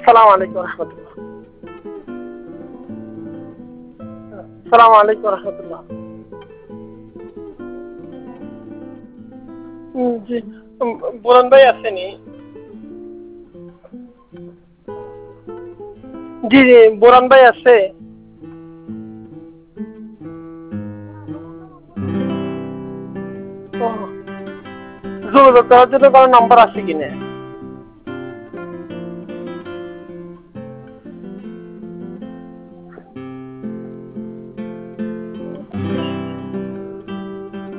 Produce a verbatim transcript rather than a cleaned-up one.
সালাম আলাইকুম রহমতুল্লাহ। সালাম আলাইকুম রহমতুল্লাহ। জি, বোরন ভাই আসেনি? জি জি, বোরন ভাই আছে? যোগাযোগ করার জন্য কারো নাম্বার আছে কিনা?